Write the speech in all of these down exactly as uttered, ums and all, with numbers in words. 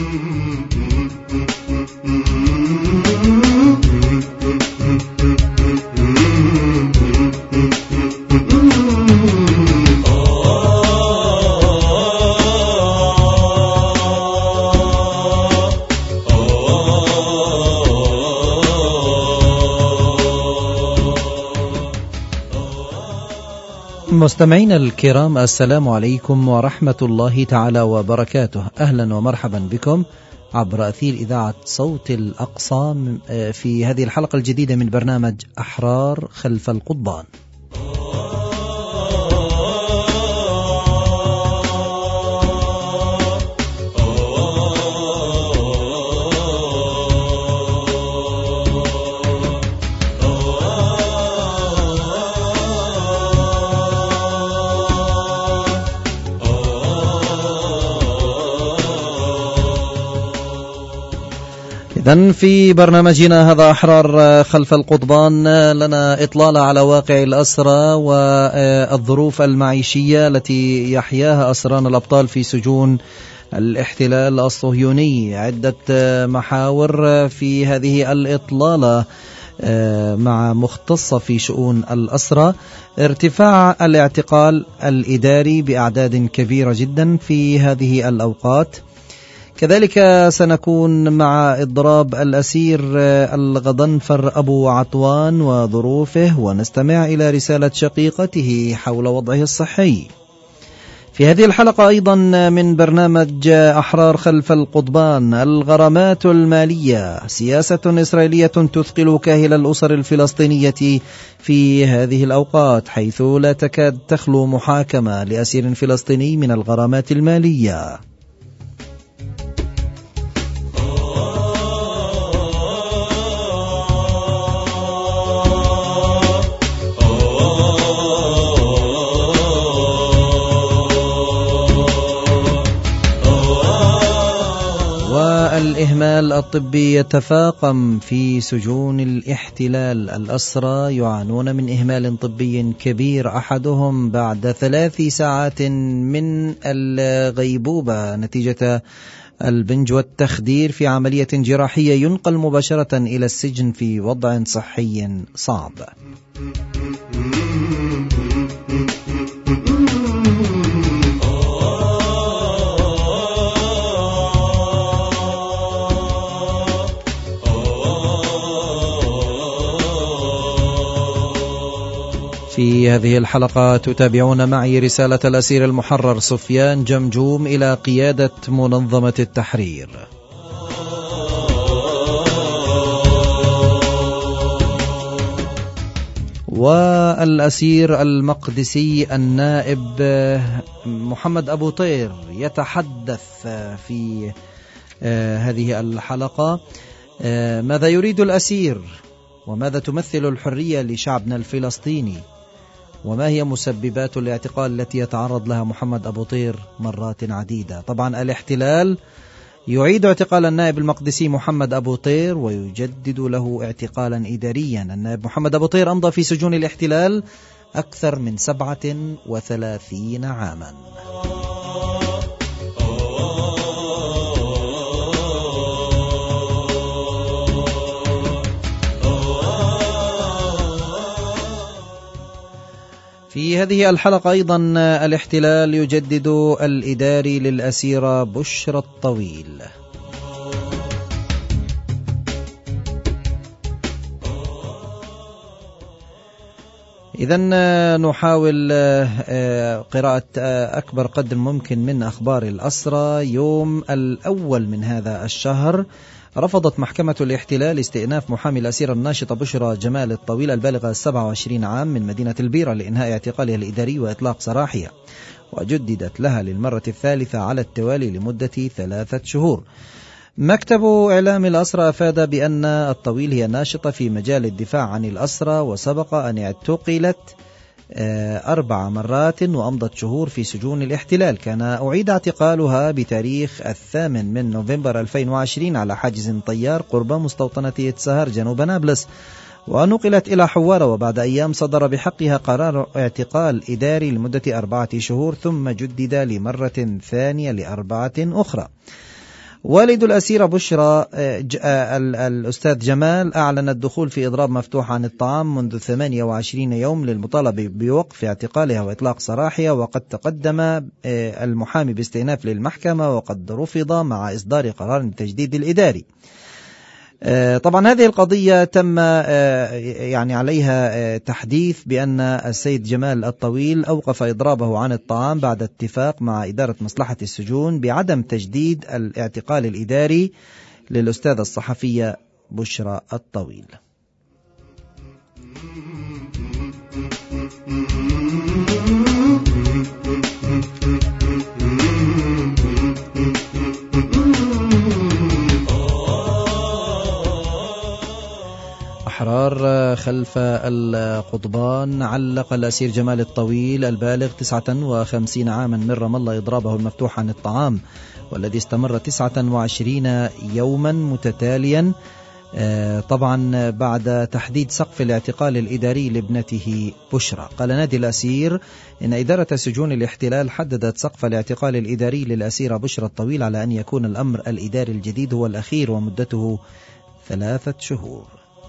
مستمعينا الكرام، السلام عليكم ورحمة الله تعالى وبركاته. أهلا ومرحبا بكم عبر أثير إذاعة صوت الأقصى في هذه الحلقة الجديدة من برنامج أحرار خلف القضبان. إذن في برنامجنا هذا أحرار خلف القضبان لنا إطلالة على واقع الأسرى والظروف المعيشية التي يحياها أسران الأبطال في سجون الاحتلال الصهيوني. عدة محاور في هذه الإطلالة مع مختصة في شؤون الأسرى: ارتفاع الاعتقال الإداري بأعداد كبيرة جدا في هذه الأوقات، كذلك سنكون مع إضراب الأسير الغضنفر أبو عطوان وظروفه، ونستمع إلى رسالة شقيقته حول وضعه الصحي. في هذه الحلقة أيضا من برنامج أحرار خلف القضبان: الغرامات المالية، سياسة إسرائيلية تثقل كاهل الأسر الفلسطينية في هذه الأوقات، حيث لا تكاد تخلو محاكمة لأسير فلسطيني من الغرامات المالية. الإهمال الطبي يتفاقم في سجون الاحتلال. الأسرى يعانون من إهمال طبي كبير، أحدهم بعد ثلاث ساعات من الغيبوبة نتيجة البنج والتخدير في عملية جراحية ينقل مباشرة إلى السجن في وضع صحي صعب. في هذه الحلقة تتابعون معي رسالة الأسير المحرر سفيان جمجوم إلى قيادة منظمة التحرير. والأسير المقدسي النائب محمد أبو طير يتحدث في هذه الحلقة: ماذا يريد الأسير؟ وماذا تمثل الحرية لشعبنا الفلسطيني؟ وما هي مسببات الاعتقال التي يتعرض لها محمد أبو طير مرات عديدة؟ طبعا الاحتلال يعيد اعتقال النائب المقدسي محمد أبو طير ويجدد له اعتقالا إداريا. النائب محمد أبو طير أمضى في سجون الاحتلال أكثر من سبعة وثلاثين عاما. في هذه الحلقة أيضا الاحتلال يجدد الإداري للأسيرة بشرى الطويل. إذن نحاول قراءة أكبر قدر ممكن من أخبار الأسرى. يوم الأول من هذا الشهر رفضت محكمة الاحتلال استئناف محامي الأسيرة الناشطة بشرى جمال الطويل البالغة سبعة وعشرين عام من مدينة البيرة لإنهاء اعتقالها الإداري وإطلاق سراحها، وجددت لها للمرة الثالثة على التوالي لمدة ثلاثة شهور. مكتب إعلام الأسرى أفاد بأن الطويل هي ناشطة في مجال الدفاع عن الأسرى، وسبق أن اعتقلت أربع مرات وأمضت شهور في سجون الاحتلال. كان أعيد اعتقالها بتاريخ الثامن من نوفمبر ألفين وعشرين على حاجز طيار قرب مستوطنة إتسهر جنوب نابلس، ونقلت إلى حوارة، وبعد أيام صدر بحقها قرار اعتقال إداري لمدة أربعة شهور ثم جدد لمرة ثانية لأربعة أخرى. والد الأسيرة بشرى الأستاذ جمال أعلن الدخول في إضراب مفتوح عن الطعام منذ ثمانية وعشرين يوم للمطالبة بوقف اعتقالها وإطلاق سراحها، وقد تقدم المحامي باستئناف للمحكمة وقد رفض مع إصدار قرار التجديد الإداري. طبعا هذه القضية تم يعني عليها تحديث بأن السيد جمال الطويل أوقف إضرابه عن الطعام بعد اتفاق مع إدارة مصلحة السجون بعدم تجديد الاعتقال الإداري للأستاذة الصحفية بشرى الطويل. أحرار خلف القضبان. علق الأسير جمال الطويل البالغ تسعة وخمسين عاما من رام الله إضرابه المفتوح عن الطعام والذي استمر تسعة وعشرين يوما متتاليا، طبعا بعد تحديد سقف الاعتقال الإداري لابنته بشرى. قال نادي الأسير إن إدارة سجون الاحتلال حددت سقف الاعتقال الإداري للأسيرة بشرى الطويل على أن يكون الأمر الإداري الجديد هو الأخير ومدته ثلاثة شهور.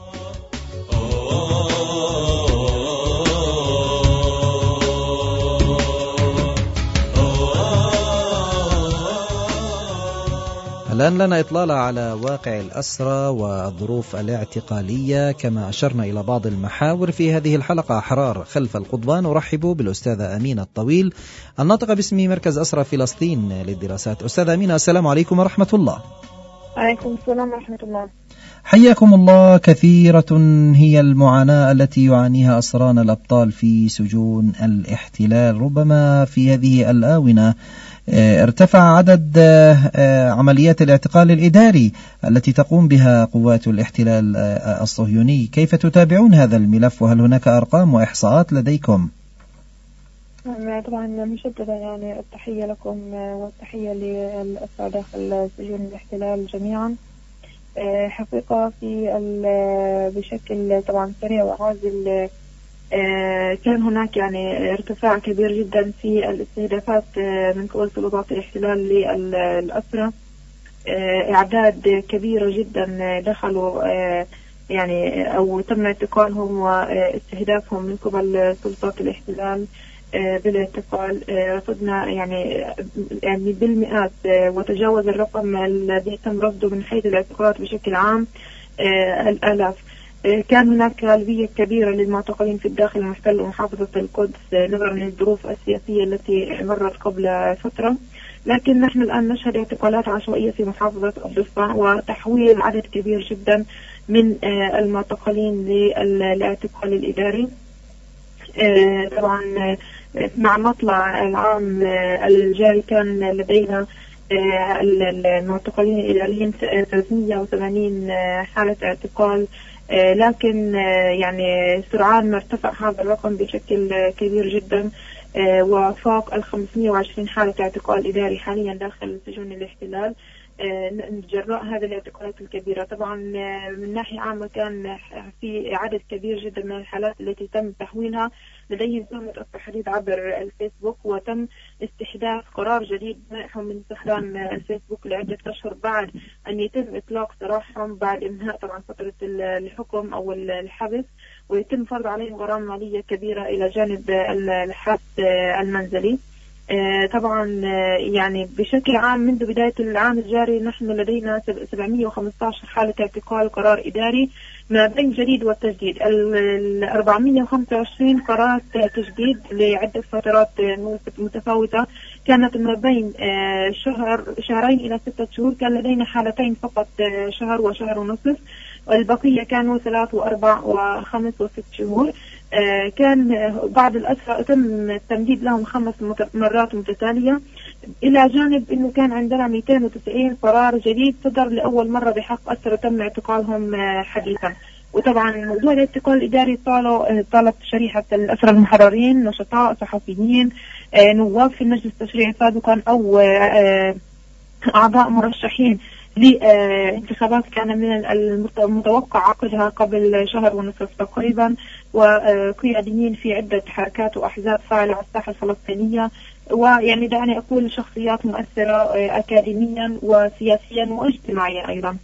الآن لنا إطلالة على واقع الأسرى والظروف الاعتقالية كما أشرنا إلى بعض المحاور في هذه الحلقة. أحرار خلف القضبان. أرحب بالأستاذة أمينة الطويل الناطقة باسم مركز أسرى فلسطين للدراسات. أستاذة أمينة، السلام عليكم ورحمة الله. عليكم السلام ورحمة الله. حياكم الله. كثيرة هي المعاناة التي يعانيها أسرانا الأبطال في سجون الاحتلال. ربما في هذه الآونة ارتفع عدد عمليات الاعتقال الإداري التي تقوم بها قوات الاحتلال الصهيوني. كيف تتابعون هذا الملف وهل هناك أرقام وإحصاءات لديكم؟ طبعا مشددة يعني التحية لكم والتحية للأسرى داخل سجون الاحتلال جميعا. حقيقة في بشكل طبعا سريع وعاجل كان هناك يعني ارتفاع كبير جدا في الاستهدافات من قبل سلطات الاحتلال للأسرى. اعداد كبيرة جدا دخلوا يعني او تم اعتقالهم واستهدافهم من قبل سلطات الاحتلال بالاعتقال. رصدنا يعني يعني بالمئات وتجاوز الرقم الذي تم رصده من حيث الاعتقالات بشكل عام الآلاف. كان هناك غالبية كبيرة للمعتقلين في الداخل المحتل ومحافظة القدس نظرا للظروف السياسية التي مرت قبل فترة، لكن نحن الآن نشهد اعتقالات عشوائية في محافظة الضفة وتحويل عدد كبير جدا من المعتقلين للاعتقال الإداري. طبعا مع مطلع العام الجاري كان لدينا المعتقلين الإداريين ثلاثمئة وثمانين حالة اعتقال، لكن يعني سرعان ما ارتفع هذا الرقم بشكل كبير جدا وفاق ال خمسمئة وعشرين حالة اعتقال إداري حاليا داخل سجون الاحتلال جراء هذه الاعتقالات الكبيرة. طبعا من ناحية عامة كان في عدد كبير جدا من الحالات التي تم تحويلها لديهم تهمة التحريض عبر الفيسبوك، وتم استحداث قرار جديد منعهم من استخدام الفيسبوك لعدة أشهر بعد أن يتم إطلاق سراحهم بعد إنهاء طبعا فترة الحكم أو الحبس، ويتم فرض عليهم غرامة مالية كبيرة إلى جانب الحبس المنزلي. طبعا يعني بشكل عام منذ بداية العام الجاري نحن لدينا سبعمئة وخمسة عشر حالة اعتقال قرار إداري ما بين جديد والتجديد، ال أربعمئة وخمسة وعشرين قرارات تجديد لعدة فترات متفاوتة كانت ما بين شهر شهرين إلى ستة شهور. كان لدينا حالتين فقط شهر وشهر ونصف، والبقية كانوا ثلاث وأربع وخمس وست شهور. كان بعض الأسرى تم التمديد لهم خمس مرات متتالية، إلى جانب أنه كان عندنا مئتين وتسعين قرار جديد صدر لأول مرة بحق أسرى تم اعتقالهم حديثا. وطبعا موضوع الاعتقال الإداري طالوا طالت شريحة الأسرى المحررين، نشطاء، صحفيين، نواب في المجلس التشريعي سابقا أو أعضاء مرشحين لانتخابات كان من المتوقع عقدها قبل شهر ونصف تقريبا، وقياديين في عدة حركات وأحزاب فاعلة على الساحة الفلسطينية ويعني دعني أقول شخصيات مؤثرة أكاديميا وسياسيا واجتماعيا أيضا.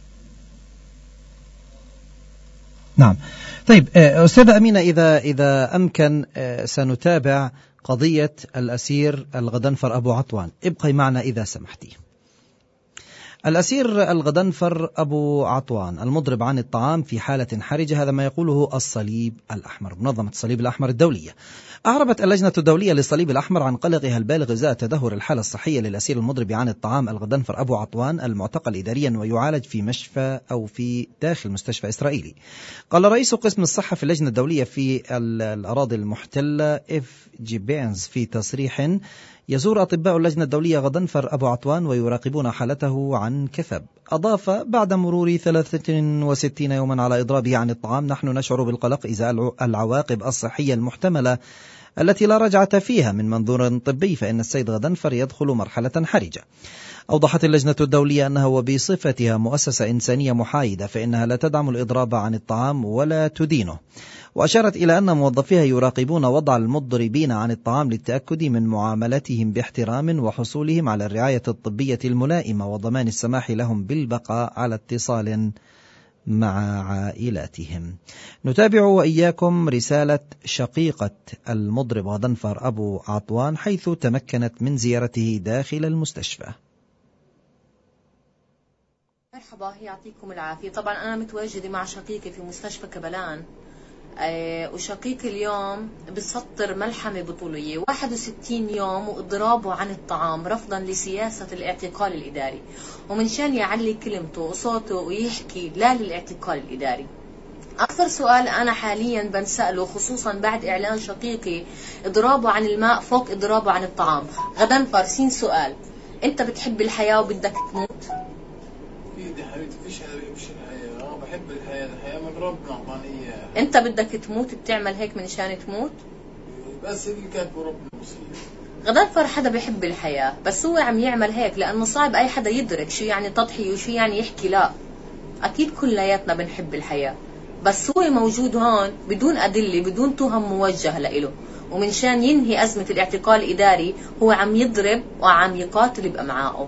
نعم. طيب أستاذة أمينة، إذا إذا أمكن سنتابع قضية الأسير الغضنفر أبو عطوان. ابقي معنا إذا سمحتي. الأسير الغضنفر أبو عطوان المضرب عن الطعام في حالة حرجة، هذا ما يقوله الصليب الأحمر، منظمة الصليب الأحمر الدولية. أعربت اللجنة الدولية للصليب الأحمر عن قلقها البالغ إزاء تدهور الحالة الصحية للأسير المضرب عن الطعام الغضنفر أبو عطوان المعتقل إداريا ويعالج في مشفى أو في داخل مستشفى إسرائيلي. قال رئيس قسم الصحة في اللجنة الدولية في الأراضي المحتلة إف جي بينز في تصريح: يزور أطباء اللجنة الدولية غضنفر أبو عطوان ويراقبون حالته عن كثب. أضاف: بعد مرور ثلاثة وستين يوما على إضرابه عن الطعام نحن نشعر بالقلق إزاء العواقب الصحية المحتملة التي لا رجعة فيها من منظور طبي، فإن السيد غضنفر يدخل مرحلة حرجة. أوضحت اللجنة الدولية أنها وبصفتها مؤسسة إنسانية محايدة فإنها لا تدعم الإضراب عن الطعام ولا تدينه، وأشارت إلى أن موظفيها يراقبون وضع المضربين عن الطعام للتأكد من معاملتهم باحترام وحصولهم على الرعاية الطبية الملائمة وضمان السماح لهم بالبقاء على اتصال مع عائلاتهم. نتابع وإياكم رسالة شقيقة المضرب غضنفر أبو عطوان حيث تمكنت من زيارته داخل المستشفى. مرحبا، يعطيكم العافية. طبعا أنا متواجدة مع شقيقي في مستشفى كبلان، أه وشقيقي اليوم بسطر ملحمة بطولية واحد وستين يوم وإضرابه عن الطعام رفضا لسياسة الاعتقال الإداري، ومن شان يعلي كلمته وصوته ويحكي لا للاعتقال الإداري. أكثر سؤال أنا حاليا بنسأله خصوصا بعد إعلان شقيقي إضرابه عن الماء فوق إضرابه عن الطعام: غضنفر سين سؤال، أنت بتحب الحياة وبدك تموت؟ دي حبيبتي فيش مش الحياة، أنا بحب الحياة، الحياة من ربنا أعطاني إياها. أنت بدك تموت بتعمل هيك من شان تموت؟ بس اللي كاتبه ربنا بصير. غضنفر حدا بيحب الحياة، بس هو عم يعمل هيك لأنه صعب أي حدا يدرك شو يعني تضحية وشو يعني يحكي لا. أكيد كلياتنا بنحب الحياة، بس هو موجود هون بدون أدلة بدون تهم موجه لإله، ومن شان ينهي أزمة الاعتقال الإداري هو عم يضرب وعم يقاتل بأمعائه.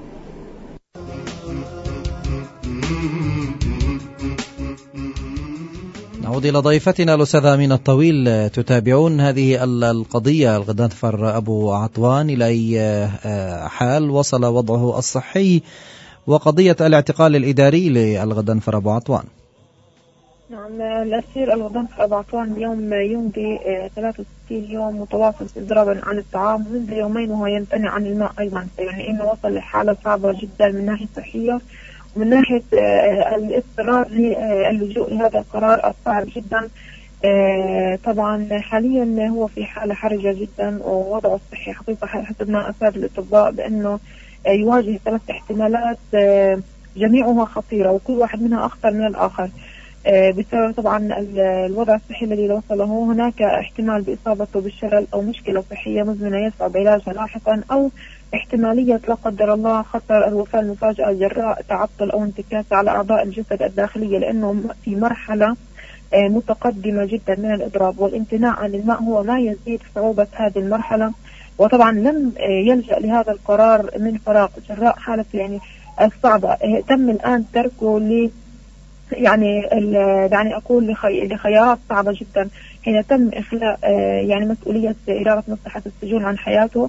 نعود إلى ضيفتنا الأستاذة أمينة الطويل. تتابعون هذه القضية الغضنفر أبو عطوان إلى أي حال وصل وضعه الصحي وقضية الاعتقال الإداري للغضنفر أبو عطوان؟ نعم، الأسير الغضنفر أبو عطوان اليوم يمضي ثلاثة وستين يوم متواصل إضرابا عن الطعام، منذ يومين وهو يمتنع عن الماء أيضا، يعني إنه وصل لحالة صعبة جدا من ناحية صحية ومن ناحية الاضطرار للجوء لهذا القرار الصعب جدا. طبعا حاليا هو في حالة حرجة جدا ووضعه الصحي حقيقة حسب ما أفاد الأطباء بأنه يواجه ثلاث احتمالات جميعها خطيرة وكل واحد منها أخطر من الآخر بسبب طبعا الوضع الصحي الذي وصله. هناك احتمال بإصابته بالشلل أو مشكلة صحية مزمنة يصعب علاجها لاحقا، أو احتمالية لا قدر الله خطر الوفاة المفاجئة جراء تعطل أو انتكاسة على أعضاء الجسد الداخلية، لأنه في مرحلة متقدمة جدا من الإضراب، والامتناع عن الماء هو ما يزيد صعوبة هذه المرحلة. وطبعا لم يلجأ لهذا القرار من فراغ جراء حالة يعني الصعبة، تم الآن تركه ل يعني يعني أقول لخيارات صعبة جدا حين تم إخلاء يعني مسؤولية إدارة مصلحة السجون عن حياته،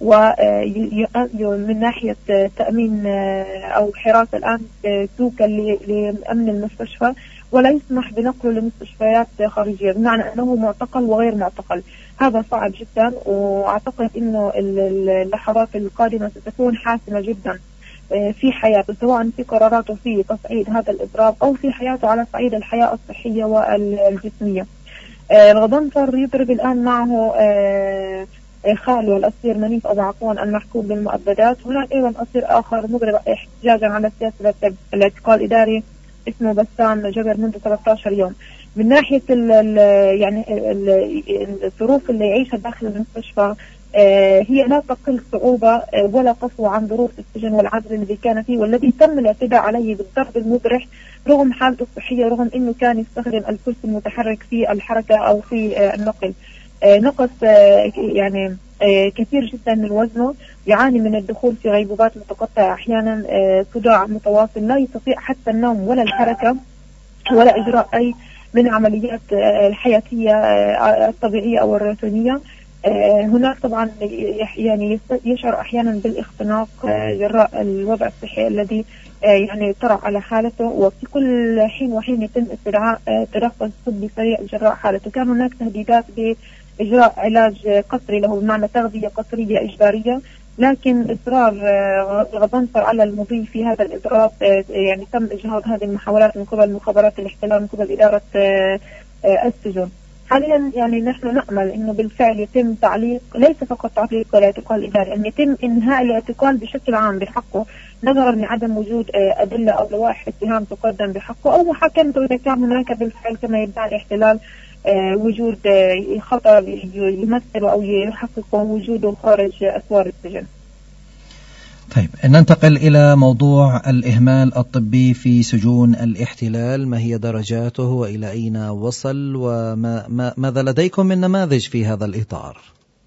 ومن ناحية تأمين أو حراسة الآن توكل لأمن المستشفى ولا يسمح بنقله لمستشفيات خارجية، بمعنى أنه معتقل وغير معتقل. هذا صعب جدا، وأعتقد أنه اللحظات القادمة ستكون حاسمة جدا في حياته، سواء في قراراته في تصعيد هذا الإضراب أو في حياته على صعيد الحياة الصحية والجسمية. الغضنفر يضرب الآن معه خاله الأسير منيف أبو عطوان المحكوم بالمؤبدات. هناك أيضا أسير آخر مضرب احتجاجا على سياسة الاعتقال الإداري اسمه بسام جبر منذ ثلاثة عشر يوم. من ناحية ال ال يعني ال الظروف اللي يعيشها داخل المستشفى هي لا تقل صعوبة ولا قسوة عن ظروف السجن والعزل الذي كان فيه، والذي تم الاعتداء عليه بالضرب المبرح رغم حالته الصحية، رغم أنه كان يستخدم الكرسي المتحرك في الحركة أو في النقل. نقص يعني كثير جدا من وزنه، يعاني من الدخول في غيبوبات متقطعة، أحيانا صداع متواصل، لا يستطيع حتى النوم ولا الحركة ولا إجراء أي من عمليات الحياتية الطبيعية أو الروتينية. هناك طبعا يعني يشعر أحيانا بالاختناق جراء الوضع الصحي الذي يعني طرأ على حالته، وفي كل حين وحين يتم استدعاء تدخل طبي سريع جراء حالته. كان هناك تهديدات بإجراء علاج قسري له، بمعنى تغذية قسرية إجبارية، لكن إصرار غضنفر على المضي في هذا الإجراء يعني تم إجهاض هذه المحاولات من قبل مخابرات الاحتلال، من قبل إدارة السجن. حاليا يعني نحن نأمل انه بالفعل يتم تعليق، ليس فقط تعليق الاعتقال الاداري، ان يتم انهاء الاعتقال بشكل عام بحقه، نظرا لعدم وجود ادله او لوائح اتهام تقدم بحقه، او محاكمته اذا كان هناك بالفعل كما يدعي الاحتلال وجود خطر يمثل او يحقق وجوده خارج اسوار السجن. طيب، ننتقل إلى موضوع الإهمال الطبي في سجون الاحتلال. ما هي درجاته وإلى أين وصل، وماذا لديكم من نماذج في هذا الإطار؟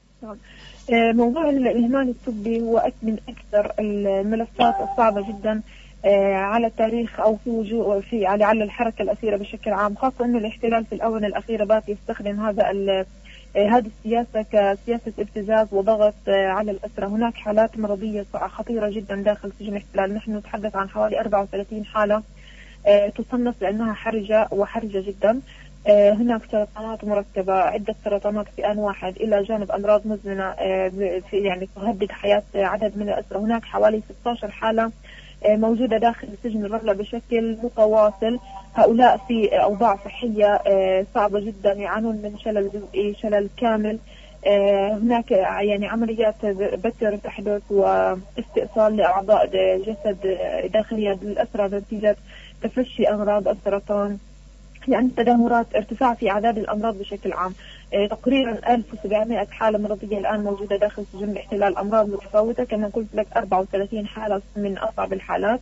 موضوع الإهمال الطبي هو من أكثر الملفات الصعبة جدا على التاريخ أو في وجوه في على الحركة الأسيرة بشكل عام، خاصة أن الاحتلال في الآونة الأخيرة بات يستخدم هذا هذه السياسة كسياسة ابتزاز وضغط على الأسرى. هناك حالات مرضية خطيرة جدا داخل سجن الاحتلال، نحن نتحدث عن حوالي أربعة وثلاثين حالة تصنف لأنها حرجة وحرجة جدا. هناك سرطانات مركبة، عدة سرطانات في آن واحد، إلى جانب أمراض مزمنة يعني تهدد حياة عدد من الأسرى. هناك حوالي ستة عشر حالة موجودة داخل سجن الرملة بشكل متواصل. هؤلاء في أوضاع صحية صعبة جدا، يعانون من شلل جزئي، شلل كامل. هناك يعني عمليات بتر تحدث واستئصال لأعضاء جسد داخلية للأسرى نتيجة تفشي أمراض السرطان، يعني تدهورات، ارتفاع في أعداد الأمراض بشكل عام. تقريبا ألف وسبعمائة حالة مرضية الآن موجودة داخل سجن الاحتلال، أمراض متفاوتة كما قلت لك، أربعة وثلاثين حالة من أصعب الحالات.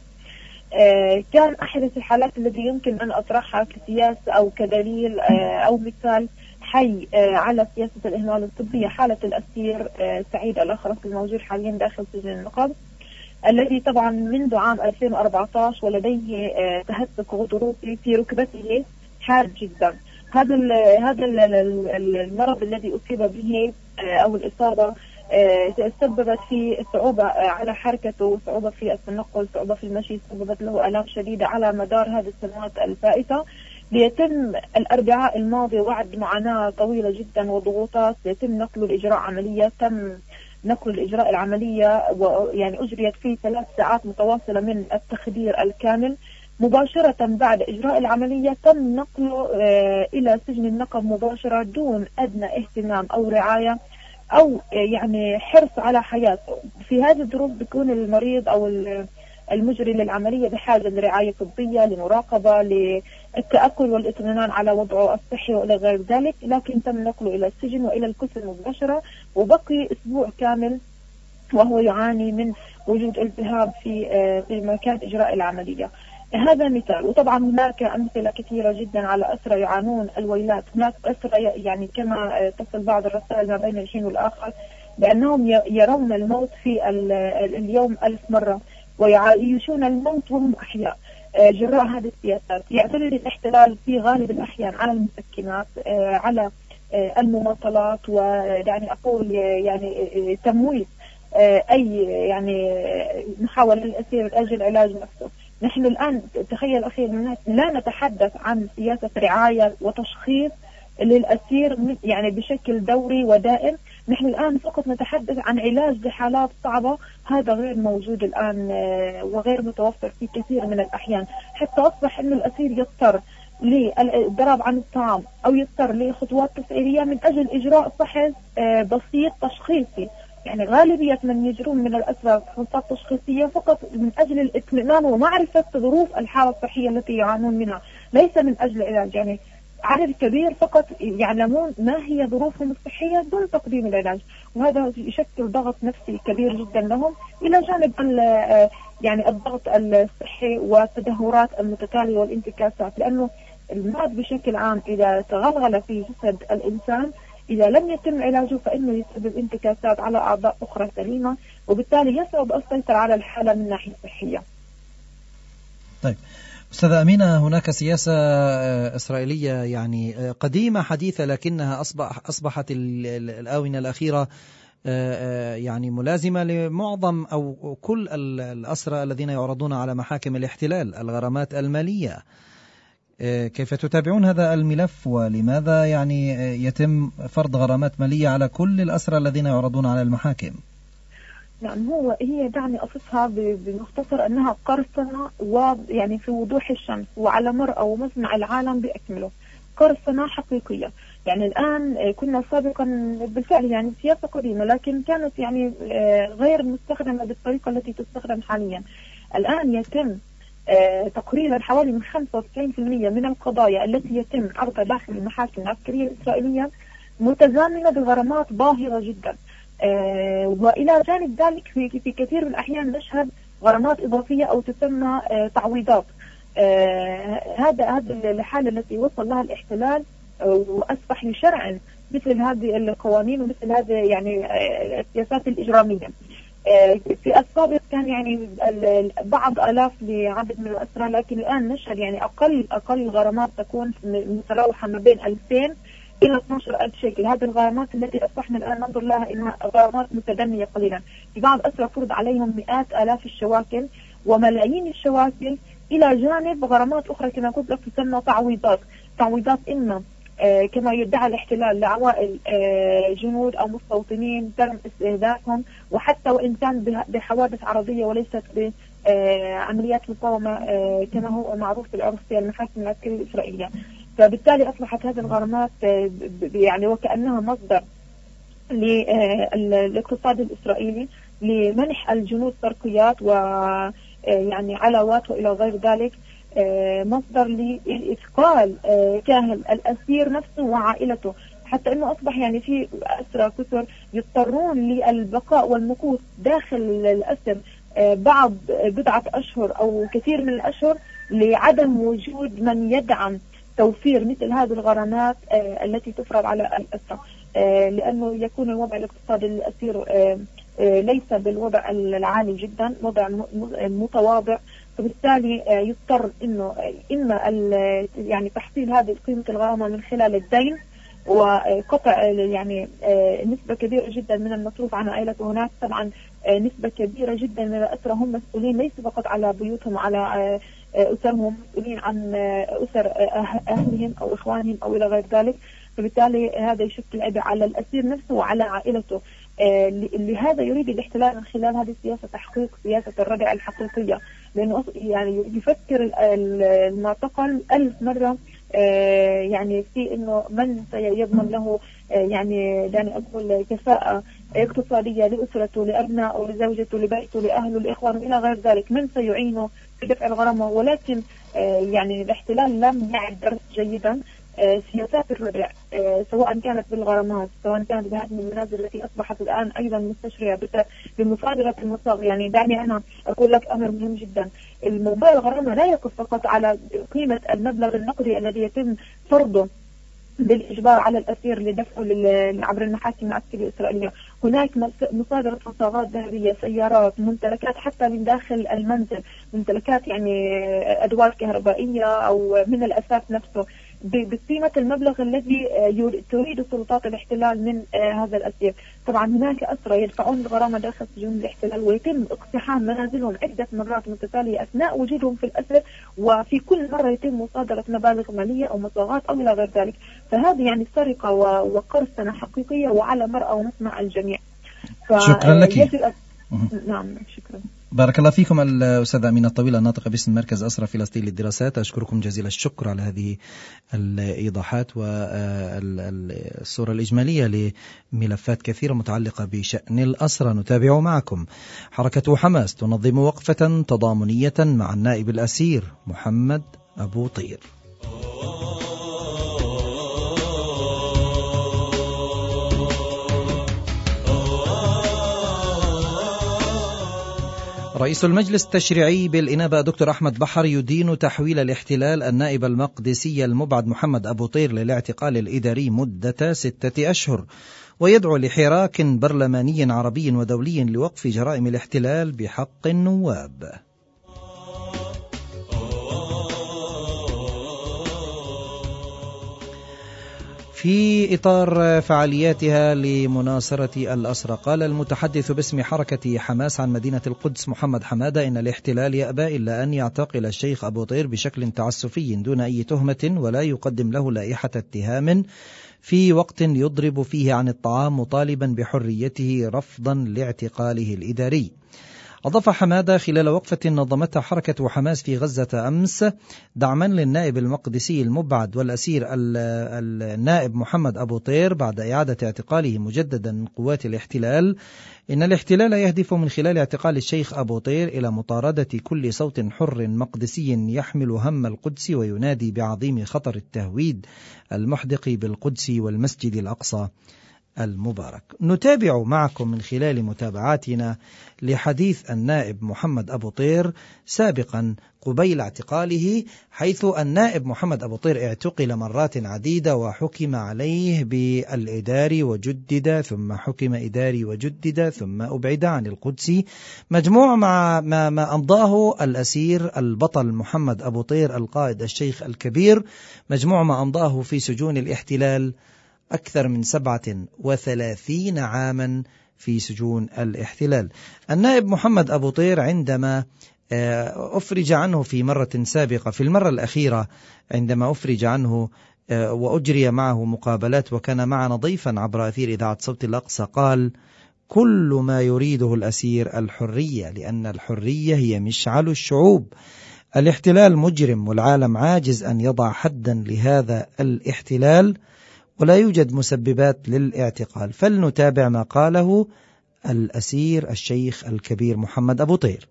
كان أحدث الحالات التي يمكن أن أطرحها كسياسة أو كدليل أو مثال حي على سياسة الإهمال الطبي حالة الأسير سعيد الأخرس الموجود حاليا داخل سجن النقب، الذي طبعا منذ عام ألفين وأربعة عشر ولديه تهتك غضروفي في ركبته حاد جدا. هذا ال هذا ال المرض الذي أصيب به أو الإصابة سببت في صعوبة على حركته، صعوبة في التنقل، صعوبة في المشي، سببت له آلام شديدة على مدار هذه السنوات الفائتة. ليتم الأربعاء الماضي وعد معاناة طويلة جدا وضغوطات، يتم نقله لإجراء عملية، تم نقل الإجراء العملية ويعني أجريت فيه ثلاث ساعات متواصلة من التخدير الكامل. مباشرة بعد إجراء العملية تم نقله إلى سجن النقب مباشرة دون أدنى اهتمام أو رعاية أو يعني حرص على حياته. في هذه الظروف بيكون المريض أو المجري للعملية بحاجة لرعاية طبية، لمراقبة، للتأكد والاطمئنان على وضعه الصحي وإلى غير ذلك، لكن تم نقله إلى السجن وإلى القسم مباشرة، وبقي أسبوع كامل وهو يعاني من وجود التهاب في في مكان إجراء العملية. هذا مثال، وطبعا هناك أمثلة كثيرة جدا على أسرى يعانون الويلات. هناك أسرى يعني كما تصل بعض الرسائل ما بين الحين والآخر بأنهم يرون الموت في اليوم ألف مرة ويعيشون الموت وهم أحياء جراء هذه السياسات. يعتمد الاحتلال في غالب الأحيان على المسكنات، على المماطلات، ويعني أقول يعني تمويل أي يعني محاولة للأسير من أجل علاج نفسه. نحن الآن تخيل أخي لا نتحدث عن سياسة رعاية وتشخيص للأسير يعني بشكل دوري ودائم، نحن الآن فقط نتحدث عن علاج لحالات صعبة. هذا غير موجود الآن وغير متوفر في كثير من الأحيان، حتى أصبح أن الأسير يضطر للضرب عن الطعام أو يضطر لخطوات تفعيلية من أجل إجراء فحص بسيط تشخيصي. يعني غالبية من يجرون من الأسرى فحوصات تشخيصية فقط من أجل الاطمئنان ومعرفة ظروف الحالة الصحية التي يعانون منها، ليس من أجل العلاج. يعني عدد كبير فقط يعلمون ما هي ظروفهم الصحية دون تقديم العلاج، وهذا يشكل ضغط نفسي كبير جدا لهم، إلى جانب يعني الضغط الصحي والتدهورات المتتالية والانتكاسات. لأنه المرض بشكل عام إذا تغلغل في جسد الإنسان إذا لم يتم علاجه فإنه يسبب انتكاسات على أعضاء أخرى سليمة، وبالتالي يصعب السيطرة على الحالة من الناحية الصحية. طيب أستاذة أمينة، هناك سياسة إسرائيلية يعني قديمة حديثة، لكنها أصبح أصبحت الآونة الأخيرة يعني ملازمة لمعظم أو كل الأسرى الذين يعرضون على محاكم الاحتلال، الغرامات المالية. كيف تتابعون هذا الملف، ولماذا يعني يتم فرض غرامات مالية على كل الأسرى الذين يعرضون على المحاكم؟ نعم، هو هي دعني أصفها بمختصر أنها قرصنة، ويعني في وضوح الشمس وعلى مرأى ومسمع العالم بأكمله، قرصنة حقيقية. يعني الآن كنا سابقا بالفعل يعني سياسة قديمة، لكن كانت يعني غير مستخدمة بالطريقة التي تستخدم حاليا. الآن يتم تقريبا حوالي من خمسة وتسعين بالمئة من القضايا التي يتم عرضها داخل المحاكم العسكرية الإسرائيلية متزامنة بغرامات باهظة جدا. آه وإلى جانب ذلك في, في كثير من الأحيان نشهد غرامات إضافية أو تسمى آه تعويضات. آه هذا هذا الحالة التي وصل لها الاحتلال آه وأصبح لشرع مثل هذه القوانين ومثل هذه يعني آه السياسات الإجرامية. آه في السابق كان يعني بعض آلاف لعدد من الأسرى، لكن الآن نشهد يعني أقل أقل غرامات تكون متراوحة ما بين ألفين إلى اثني عشر ألف شيكل. هذه الغرامات التي أصبحنا الآن ننظر لها إنها غرامات متدنية قليلا. في بعض أسرى فرض عليهم مئات آلاف الشواكل وملايين الشواكل، إلى جانب غرامات أخرى كما قلت لك تسمى تعويضات. تعويضات إما آه كما يدعي الاحتلال لعوائل آه جنود أو مستوطنين تم استهدافهم، وحتى وإن كان بحوادث عرضية وليست بعمليات آه مقاومة آه كما هو معروف في العرف في المحاكم العسكرية الإسرائيلية. فبالتالي أصبحت هذه الغرامات يعني وكأنها مصدر للاقتصاد الإسرائيلي لمنح الجنود ترقيات ويعني علاوات وإلى غير ذلك، مصدر لإثقال كاهل الأسير نفسه وعائلته، حتى أنه أصبح يعني في أسرى كثر يضطرون للبقاء والمكوث داخل الأسر بعض بضعة أشهر أو كثير من الأشهر لعدم وجود من يدعم توفير مثل هذه الغرامات آه التي تفرض على الأسرى، آه لأنه يكون الوضع الاقتصادي للأسير آه آه ليس بالوضع العالي جدا، وضع متواضع. فبالتالي آه يضطر إنه إما يعني تحصيل هذه قيمة الغرامة من خلال الدين وقطع يعني آه نسبة كبيرة جدا من المصروف عن عائلته. هناك طبعا آه نسبة كبيرة جدا من الأسرى هم مسؤولين ليس فقط على بيوتهم وعلى آه أسرهم، مسؤولين عن أسر أهلهم أو إخوانهم أو إلى غير ذلك. فبالتالي هذا يشكل عبء على الأسير نفسه وعلى عائلته. لهذا يريد الاحتلال من خلال هذه السياسة تحقيق سياسة الردع الحقيقية، لأنه يعني يفكر المعتقل ألف مرة يعني في إنه من سيضمن له يعني دعني أقول كفاءة اقتصادية لأسرته لأبنائه لزوجته لبيته لأهله لإخوانه إلى غير ذلك، من سيعينه في دفع الغرامة. ولكن يعني الاحتلال لم يعد درس جيدا سياسات الردع، سواء كانت بالغرامات سواء كانت بهدم المنازل التي أصبحت الآن أيضا مستشرية بمصادرة المصاغ. يعني دعني أنا أقول لك أمر مهم جدا، الموضوع الغرامة لا يقف فقط على قيمة المبلغ النقدي الذي يتم فرضه بالإجبار على الأسير لدفعه عبر المحاكم العسكرية الإسرائيلية. هناك مصادرة مصاغات ذهبية، سيارات، ممتلكات حتى من داخل المنزل، ممتلكات يعني أدوار كهربائية أو من الأساس نفسه بقيمة المبلغ الذي تريد سلطات الاحتلال من هذا الأسير. طبعا هناك أسرى يدفعون الغرامة داخل سجون الاحتلال ويتم اقتحام منازلهم عدة مرات متتالية أثناء وجودهم في الأسر، وفي كل مرة يتم مصادرة مبالغ مالية أو مصاغات أو إلى غير ذلك. فهذه يعني سرقة وقرصنة حقيقية وعلى مرأى ومسمع الجميع. شكرا لك. أ... نعم شكرا. بارك الله فيكم الأستاذة أمينة الطويلة الناطقة باسم مركز أسرى فلسطين للدراسات. أشكركم جزيل الشكر على هذه الإيضاحات والصورة الإجمالية لملفات كثيرة متعلقة بشأن الأسرى. نتابع معكم. حركة حماس تنظم وقفة تضامنية مع النائب الأسير محمد أبو طير. رئيس المجلس التشريعي بالإنابة دكتور أحمد بحر يدين تحويل الاحتلال النائب المقدسي المبعد محمد أبو طير للاعتقال الإداري مدة ستة أشهر، ويدعو لحراك برلماني عربي ودولي لوقف جرائم الاحتلال بحق النواب. في إطار فعالياتها لمناصرة الأسرى، قال المتحدث باسم حركة حماس عن مدينة القدس محمد حمادة إن الاحتلال يأبى إلا أن يعتقل الشيخ أبو طير بشكل تعسفي دون أي تهمة ولا يقدم له لائحة اتهام في وقت يضرب فيه عن الطعام مطالبا بحريته رفضا لاعتقاله الإداري. أضاف حمادة خلال وقفة نظمتها حركة حماس في غزة أمس دعما للنائب المقدسي المبعد والأسير النائب محمد أبو طير بعد إعادة اعتقاله مجددا من قوات الاحتلال، إن الاحتلال يهدف من خلال اعتقال الشيخ أبو طير إلى مطاردة كل صوت حر مقدسي يحمل هم القدس وينادي بعظيم خطر التهويد المحدق بالقدس والمسجد الأقصى المبارك. نتابع معكم من خلال متابعاتنا لحديث النائب محمد أبو طير سابقا قبيل اعتقاله، حيث النائب محمد أبو طير اعتقل مرات عديدة وحكم عليه بالإداري وجدد ثم حكم إداري وجدد ثم أبعد عن القدس، مجموع مع ما, ما أمضاه الأسير البطل محمد أبو طير القائد الشيخ الكبير، مجموع ما أمضاه في سجون الاحتلال أكثر من سبعة وثلاثين عاما في سجون الاحتلال. النائب محمد أبو طير عندما أفرج عنه في مرة سابقة، في المرة الأخيرة عندما أفرج عنه وأجري معه مقابلات وكان معنا ضيفا عبر أثير إذاعة صوت الأقصى، قال: كل ما يريده الأسير الحرية، لأن الحرية هي مشعل الشعوب. الاحتلال مجرم والعالم عاجز أن يضع حدا لهذا الاحتلال، ولا يوجد مسببات للاعتقال. فلنتابع ما قاله الأسير الشيخ الكبير محمد أبو طير.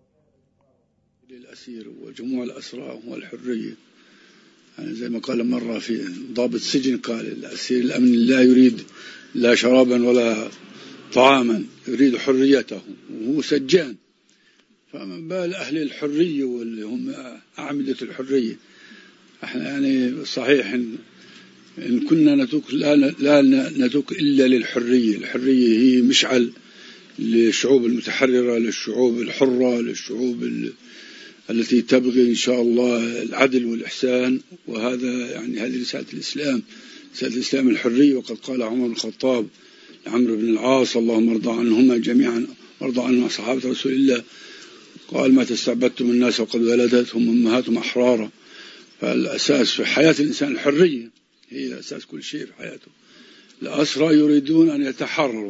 الأسير وجموع الأسرى والحرية، يعني زي ما قال مرة في ضابط سجن، قال: الأسير الأمن لا يريد لا شرابا ولا طعاما، يريد حريته، وهو سجان. فما بال أهل الحرية واللي هم أعمدة الحرية. احنا يعني صحيح إن إن كنا نتوك لا لا نتوك إلا للحرية. الحرية هي مشعل للشعوب المتحررة، للشعوب الحرة، للشعوب التي تبغي إن شاء الله العدل والإحسان. وهذا يعني هذه رسالة الإسلام، رسالة الإسلام الحرية. وقد قال عمر بن الخطاب لعمرو بن العاص: اللهم ارضى عنهما جميعا وارضى عن صحابة رسول الله، قال: ما تستعبدتم الناس وقد ولدتهم أمهاتهم أحرارا. فالأساس في حياة الإنسان الحرية، هي أساس كل شيء في حياته. الأسرى يريدون أن يتحرروا،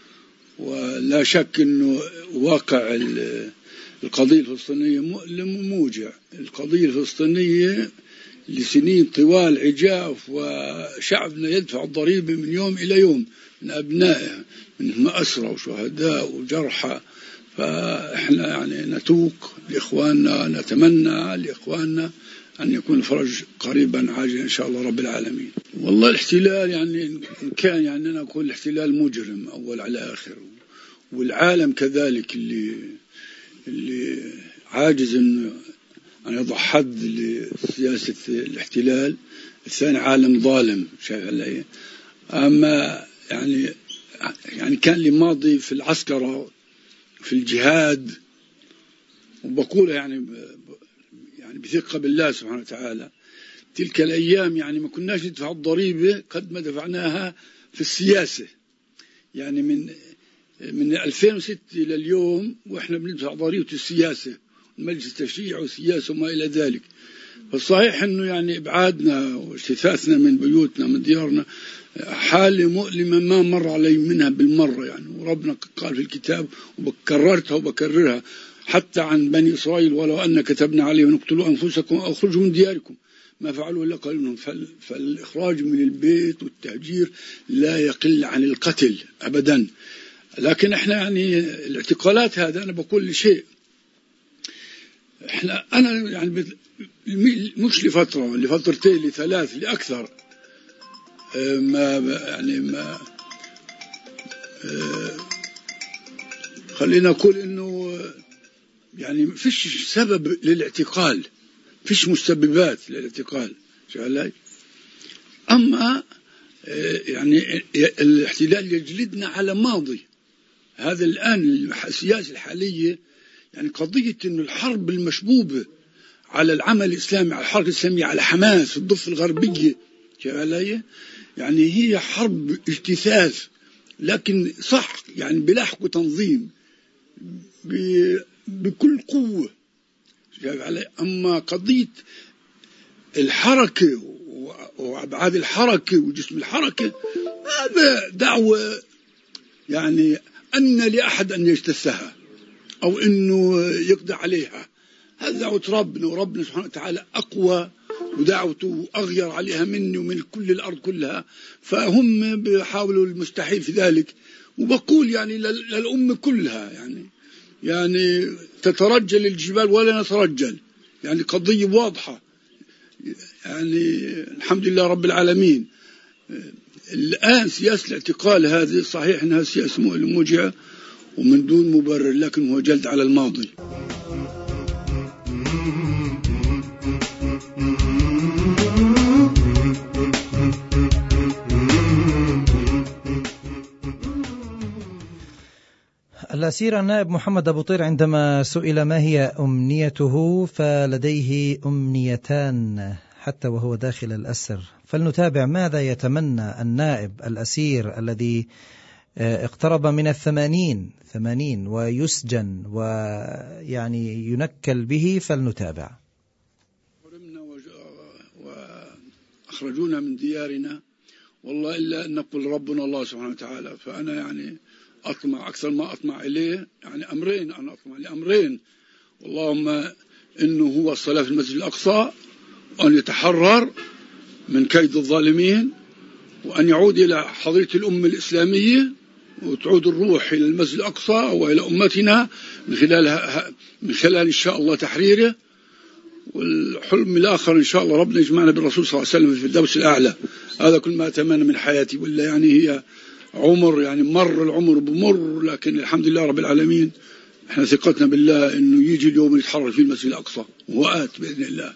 ولا شك أنه واقع القضية الفلسطينية موجع. القضية الفلسطينية لسنين طوال عجاف، وشعبنا يدفع الضريبة من يوم إلى يوم من أبنائه، منهم أسرى وشهداء وجرحى. فإحنا يعني نتوق لإخواننا، نتمنى لإخواننا أن يكون الفرج قريبا عاجلا إن شاء الله رب العالمين. والله الاحتلال يعني إن كان يعني أنا أقول الاحتلال مجرم أول على آخر، والعالم كذلك اللي اللي عاجز أن يضع حد لسياسة الاحتلال. الثاني عالم ظالم، شايف علي. أما يعني يعني كان لي ماضي في العسكرة في الجهاد، وبقول يعني يعني بثقة بالله سبحانه وتعالى، تلك الأيام يعني ما كناش ندفع الضريبة قد ما دفعناها في السياسة. يعني من من ألفين وستة إلى اليوم وإحنا بندفع ضريبة السياسة، المجلس التشريع والسياسة وما إلى ذلك. فالصحيح إنه يعني إبعادنا واجتثاثنا من بيوتنا من ديارنا حالة مؤلمة ما مر علي منها بالمرة يعني. وربنا قال في الكتاب، وبكررتها وبكررها حتى عن بني إسرائيل: ولو أن كتبنا عليهم اقتلوا أنفسكم أو اخرجوا من دياركم ما فعلوا إلا قليل منهم. فالإخراج من البيت والتهجير لا يقل عن القتل أبدا. لكن احنا يعني الاعتقالات هذا أنا بقول لشيء، احنا أنا يعني مش لفترة، لفترتين، لثلاث، لأكثر، ما يعني ما خلينا نقول إنه يعني فيش سبب للاعتقال، فيش مسببات للاعتقال. أما يعني الاحتلال يجلدنا على ماضي. هذا الآن السياسة الحالية يعني قضية إنه الحرب المشبوبة على العمل الإسلامي، على الحركة الإسلامية، على حماس الضفة الغربية، يعني هي حرب اجتثاث، لكن صح يعني بلاحق تنظيم بكل قوة. أما قضية الحركة وأبعاد الحركة وجسم الحركة هذا دعوة يعني أن لأحد أن يجتثها أو أنه يقضي عليها. هذا دعوة ربنا، وربنا سبحانه وتعالى أقوى ودعوته أغير عليها مني ومن كل الأرض كلها، فهم بيحاولوا المستحيل في ذلك. وبقول يعني للأمة كلها يعني يعني تترجل الجبال ولا نترجل، يعني قضية واضحة. يعني الحمد لله رب العالمين. الآن سياسة الاعتقال هذه صحيح أنها سياسة موجعة ومن دون مبرر، لكن هو جلد على الماضي. الأسير النائب محمد أبو طير عندما سئل ما هي أمنيته فلديه أمنيتان حتى وهو داخل الأسر. فلنتابع ماذا يتمنى النائب الأسير الذي اقترب من الثمانين ثمانين ويسجن ويعني ينكل به. فلنتابع. حرمنا وأخرجونا من ديارنا، والله إلا أن نقول ربنا الله سبحانه وتعالى. فأنا يعني أطمع أكثر ما أطمع إليه يعني أمرين، أنا أطمع لأمرين. اللهم إنه هو الصلاة في المسجد الأقصى، وأن يتحرر من كيد الظالمين، وأن يعود إلى حضرة الأمة الإسلامية، وتعود الروح إلى المسجد الأقصى وإلى أمتنا من خلالها من خلال إن شاء الله تحريره. والحلم الآخر إن شاء الله ربنا يجمعنا بالرسول صلى الله عليه وسلم في الدوس الأعلى. هذا كل ما أتمنى من حياتي، ولا يعني هي عمر يعني مر العمر بمر، لكن الحمد لله رب العالمين احنا ثقتنا بالله انه يجي اليوم يتحرر في المسجد الاقصى، وهو آت باذن الله.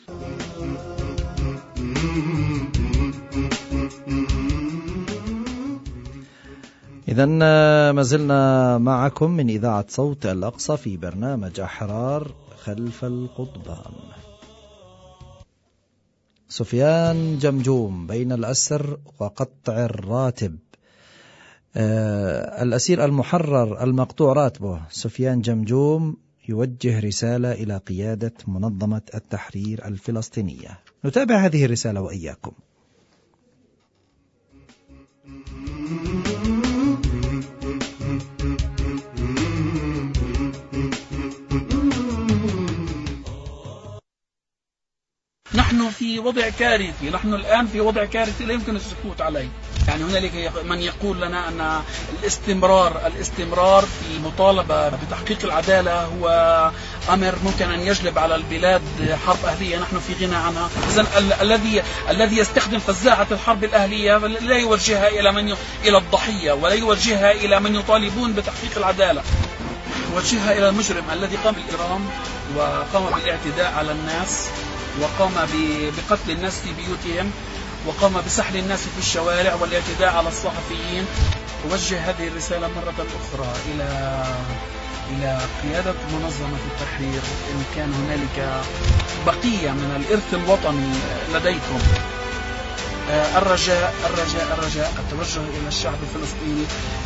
إذن ما زلنا معكم من إذاعة صوت الأقصى في برنامج أحرار خلف القضبان. سفيان جمجوم بين الأسر وقطع الراتب. آه الأسير المحرر المقطوع راتبه سفيان جمجوم يوجه رسالة إلى قيادة منظمة التحرير الفلسطينية. نتابع هذه الرسالة وإياكم. نحن في وضع كارثي، نحن الآن في وضع كارثي لا يمكن السكوت عليه. يعني هنالك من يقول لنا أن الاستمرار الاستمرار في مطالبة بتحقيق العدالة هو أمر ممكن أن يجلب على البلاد حرب أهلية نحن في غنى عنها. إذن الذي الذي يستخدم فزاعة الحرب الأهلية لا يوجهها إلى من ي... إلى الضحية، ولا يوجهها إلى من يطالبون بتحقيق العدالة، يوجهها إلى المجرم الذي قام بالإجرام وقام بالاعتداء على الناس، وقام بقتل الناس في بيوتهم، وقام بسحل الناس في الشوارع والاعتداء على الصحفيين. أوجه هذه الرسالة مرة أخرى إلى إلى قيادة منظمة التحرير إن كان هنالك بقية من الإرث الوطني لديكم. الرجاء الرجاء الرجاء التوجه إلى الشعب الفلسطيني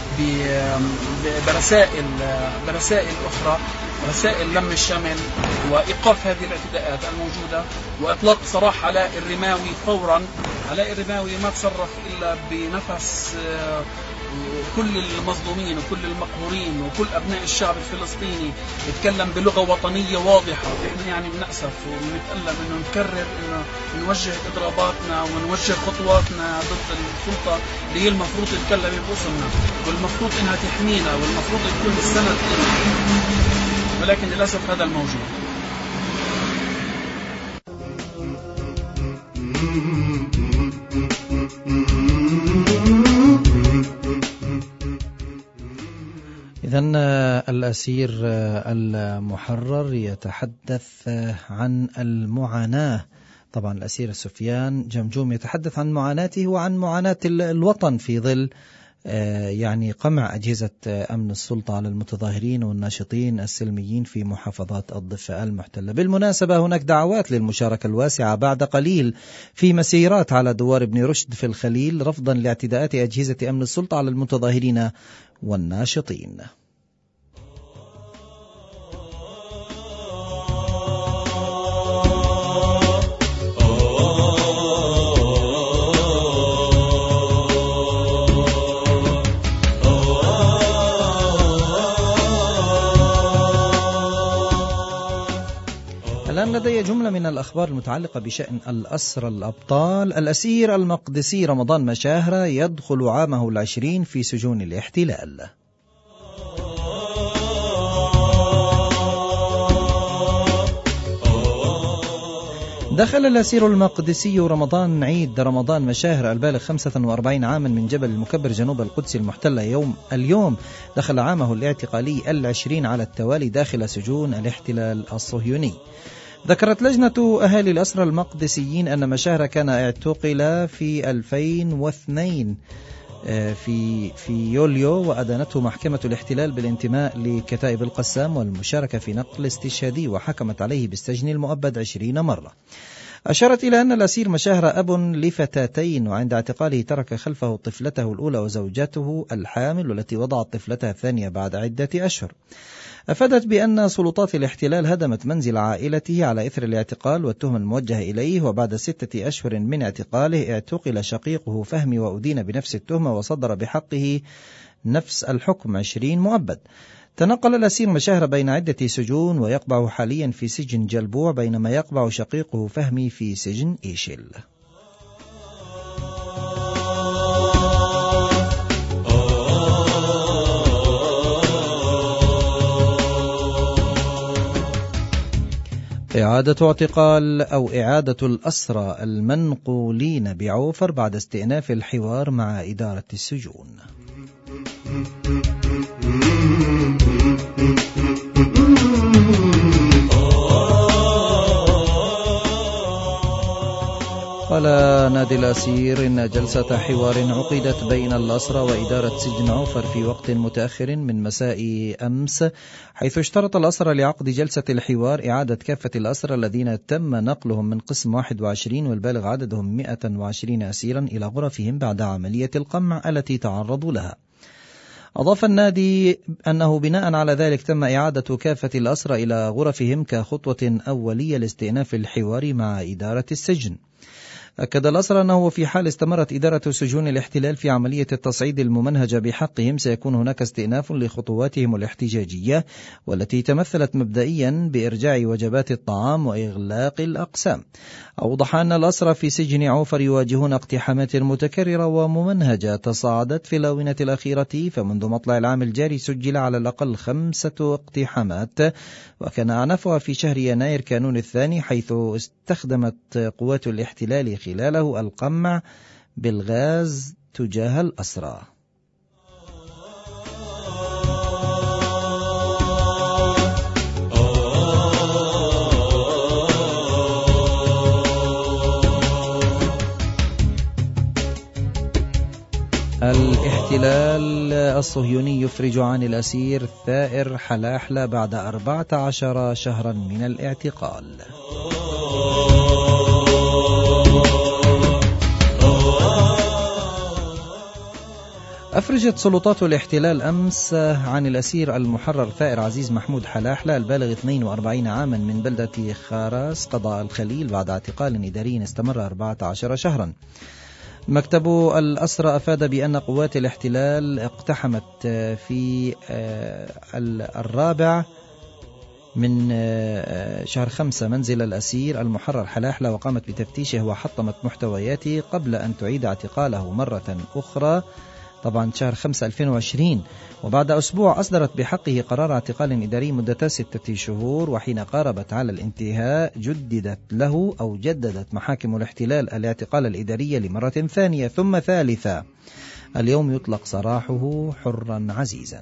برسائل برسائل أخرى، رسائل لم الشمل وإيقاف هذه الاعتداءات الموجودة، وإطلاق سراح علاء الرماوي فورا. علاء الرماوي ما تصرف إلا بنفس كل المظلومين وكل المقهورين وكل أبناء الشعب الفلسطيني، يتكلم بلغة وطنية واضحة. إحنا يعني بنأسف ونتألم إنه نكرر إنه نوجه إضراباتنا ونوجه خطواتنا ضد السلطة اللي هي المفروض تتكلم باسمنا، والمفروض إنها تحمينا، والمفروض تكون السند لنا، ولكن للأسف هذا الموجود. إذن إذن الأسير المحرر يتحدث عن المعاناة. طبعا الأسير سفيان جمجوم يتحدث عن معاناته وعن معاناة الوطن في ظل يعني قمع أجهزة أمن السلطة على المتظاهرين والناشطين السلميين في محافظات الضفة المحتلة. بالمناسبة هناك دعوات للمشاركة الواسعة بعد قليل في مسيرات على دوار ابن رشد في الخليل رفضا لاعتداءات أجهزة أمن السلطة على المتظاهرين والناشطين. الآن لدي جملة من الأخبار المتعلقة بشأن الأسرى الأبطال. الأسير المقدسي رمضان مشاهرة يدخل عامه العشرين في سجون الاحتلال. دخل الأسير المقدسي رمضان عيد رمضان مشاهر البالغ خمسة وأربعين عاما من جبل المكبر جنوب القدس المحتلة يوم اليوم دخل عامه الاعتقالي العشرين على التوالي داخل سجون الاحتلال الصهيوني. ذكرت لجنة أهالي الأسرى المقدسيين أن مشاهر كان اعتقل في ألفين واثنين في في يوليو، وأدانته محكمة الاحتلال بالانتماء لكتائب القسام والمشاركة في نقل استشهادي، وحكمت عليه بالسجن المؤبد عشرين مرة. أشارت إلى أن الأسير مشاهر أب لفتاتين، وعند اعتقاله ترك خلفه طفلته الأولى وزوجته الحامل والتي وضعت طفلتها الثانية بعد عدة أشهر. أفادت بأن سلطات الاحتلال هدمت منزل عائلته على إثر الاعتقال والتهم الموجهة إليه، وبعد ستة أشهر من اعتقاله اعتقل شقيقه فهمي وأدين بنفس التهمة وصدر بحقه نفس الحكم عشرين مؤبد. تنقل الأسير مشاهر بين عدة سجون ويقبع حاليا في سجن جلبوع، بينما يقبع شقيقه فهمي في سجن إيشل. إعادة اعتقال أو إعادة الأسرى المنقولين بعوفر بعد استئناف الحوار مع إدارة السجون. قال نادي الأسير إن جلسة حوار عقدت بين الأسرى وإدارة سجن عوفر في وقت متأخر من مساء أمس، حيث اشترط الأسرى لعقد جلسة الحوار إعادة كافة الأسرى الذين تم نقلهم من قسم واحد وعشرين والبالغ عددهم مئة وعشرين أسيرا إلى غرفهم بعد عملية القمع التي تعرضوا لها. أضاف النادي أنه بناء على ذلك تم إعادة كافة الأسرى إلى غرفهم كخطوة أولية لاستئناف الحوار مع إدارة السجن. أكد الأسرى أنه في حال استمرت إدارة سجون الاحتلال في عملية التصعيد الممنهجة بحقهم سيكون هناك استئناف لخطواتهم الاحتجاجية، والتي تمثلت مبدئيا بإرجاع وجبات الطعام وإغلاق الأقسام. أوضح أن الأسرى في سجن عوفر يواجهون اقتحامات متكررة وممنهجة تصاعدت في الآونة الأخيرة، فمنذ مطلع العام الجاري سجل على الأقل خمسة اقتحامات، وكان أعنفها في شهر يناير كانون الثاني، حيث استخدمت قوات الاحتلال خلاله القمع بالغاز تجاه الأسرى. الاحتلال الصهيوني يفرج عن الأسير ثائر حلاحلة بعد أربعة عشر شهرا من الاعتقال. أفرجت سلطات الاحتلال أمس عن الأسير المحرر ثائر عزيز محمود حلاحلة البالغ اثنين وأربعين عاما من بلدة خاراس قضاء الخليل بعد اعتقال إداري استمر أربعة عشر شهرا. مكتب الأسرى أفاد بأن قوات الاحتلال اقتحمت في الرابع من شهر خمسة منزل الأسير المحرر حلاحلة، وقامت بتفتيشه وحطمت محتوياته قبل أن تعيد اعتقاله مرة أخرى، طبعا شهر خمسة ألفين وعشرين، وبعد أسبوع أصدرت بحقه قرار اعتقال إداري مدة ستة شهور، وحين قاربت على الانتهاء جددت له أو جددت محاكم الاحتلال الاعتقال الإداري لمرة ثانية ثم ثالثة. اليوم يطلق سراحه حرا عزيزا.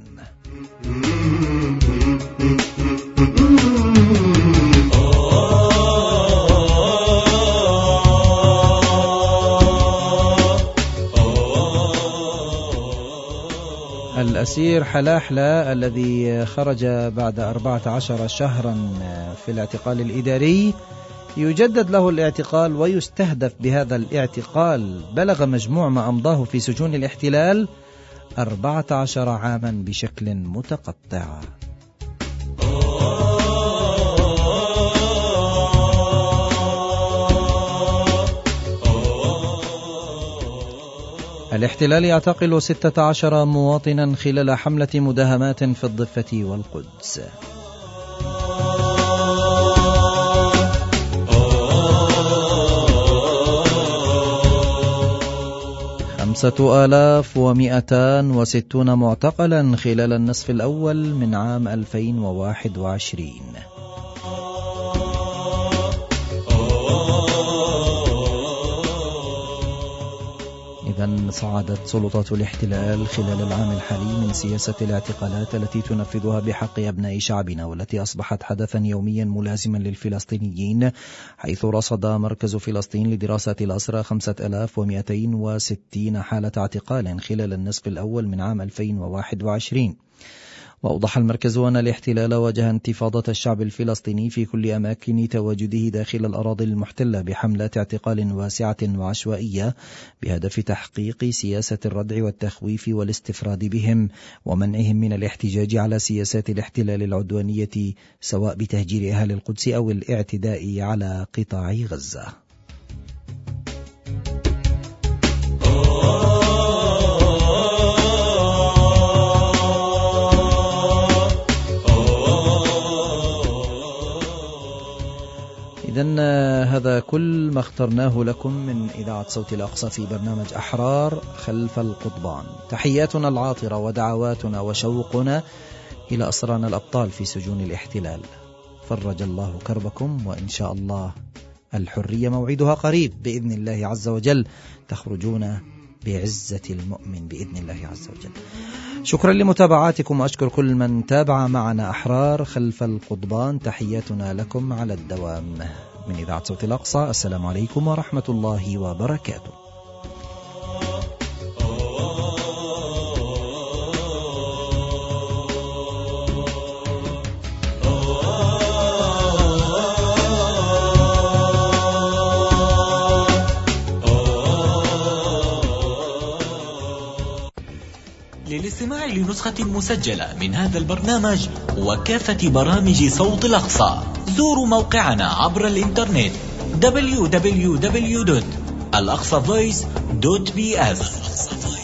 الأسير حلاحلة الذي خرج بعد أربعة عشر شهرا في الاعتقال الإداري يجدد له الاعتقال ويستهدف بهذا الاعتقال. بلغ مجموع ما أمضاه في سجون الاحتلال أربعة عشر عاما بشكل متقطع. الاحتلال يعتقل ستة عشر مواطنا خلال حملة مداهمات في الضفة والقدس. خمسة آلاف ومئتان وستون معتقلا خلال النصف الأول من عام ألفين وواحد وعشرين. إذن صعدت سلطات الاحتلال خلال العام الحالي من سياسة الاعتقالات التي تنفذها بحق أبناء شعبنا، والتي أصبحت حدثا يوميا ملازما للفلسطينيين، حيث رصد مركز فلسطين لدراسة الأسرى خمسة آلاف ومئتين وستين حالة اعتقال خلال النصف الأول من عام ألفين وواحد وعشرين. وأوضح المركز أن الاحتلال واجه انتفاضة الشعب الفلسطيني في كل أماكن تواجده داخل الأراضي المحتلة بحملات اعتقال واسعة وعشوائية بهدف تحقيق سياسة الردع والتخويف والاستفراد بهم ومنعهم من الاحتجاج على سياسات الاحتلال العدوانية، سواء بتهجير أهل القدس أو الاعتداء على قطاع غزة. إذن هذا كل ما اخترناه لكم من إذاعة صوت الأقصى في برنامج أحرار خلف القضبان. تحياتنا العاطرة ودعواتنا وشوقنا إلى أسرانا الأبطال في سجون الاحتلال. فرج الله كربكم، وإن شاء الله الحرية موعدها قريب بإذن الله عز وجل، تخرجون بعزة المؤمن بإذن الله عز وجل. شكرا لمتابعاتكم، وأشكر كل من تابع معنا أحرار خلف القضبان. تحياتنا لكم على الدوام من إذاعة صوت الأقصى. السلام عليكم ورحمة الله وبركاته. للاستماع لنسخة مسجلة من هذا البرنامج وكافة برامج صوت الأقصى زوروا موقعنا عبر الإنترنت دبليو دبليو دبليو دوت الأقصى فويس دوت بي إس.